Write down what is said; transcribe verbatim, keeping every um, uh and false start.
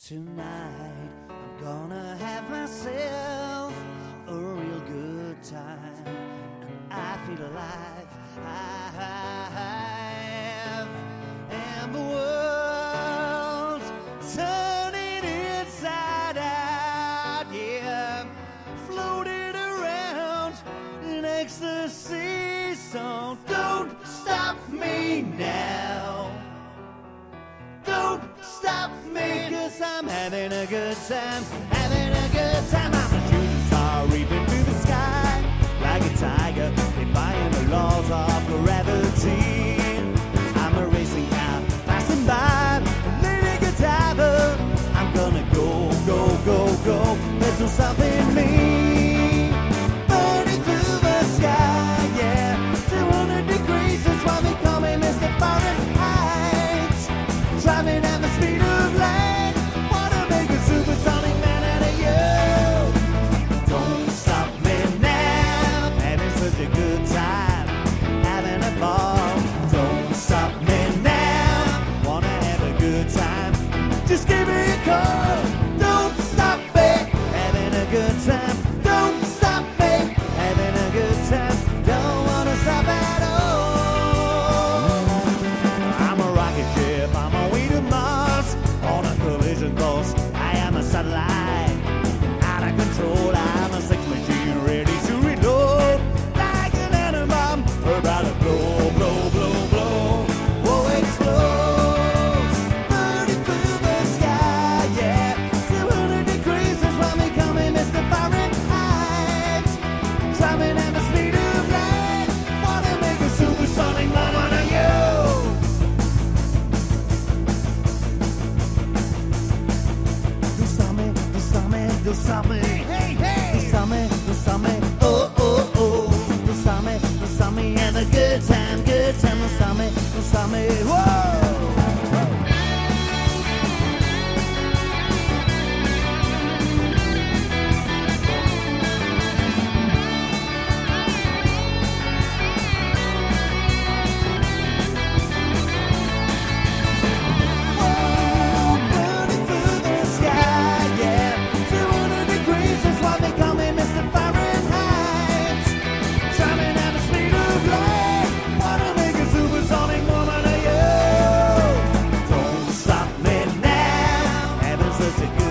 Tonight I'm gonna have myself a real good time, and I feel alive. I have, and the world's turning inside out. Yeah, floating around in ecstasy. So don't stop me now. Don't stop me, 'cause I'm having a good time, having a good time. I'm a shooting star reaping through the sky like a tiger, defying the laws of gravity. I'm a racing car passing by, leading a diver. I'm gonna go, go, go, go. There's no stopping me. Burning through the sky, yeah. two hundred degrees, that's why they call me Mister Fahrenheit. Driving at the speed of light, wanna make a supersonic man out of you. Don't stop me now, having such a good time, having a ball. Don't stop me now, wanna have a good time, just give me a call. Don't stop me, having a good time. Don't stop me, having a good time. Don't wanna stop at all. I'm a rocket ship, I'm a way to Mars on a collision course. I am a satellite, out of control. I'm a sex machine ready to reload, like an atom bomb about to blow, blow, blow, blow. Oh, explodes, burning through the sky, yeah. two hundred degrees is why they call me Mister Fahrenheit. Driving at the speed of light, wanna make a supersonic man out of you. Do something, do something, do something. Hey, hey. Do something, do something. Oh, oh, oh. Do something, do something. Have a good time, good time. Do something, do something. Whoa. Burning through the sky, yeah. two hundred degrees is why they call me Mister Fahrenheit. Driving at the speed of light, wanna make a supersonic woman of you. Don't stop me now, having such a good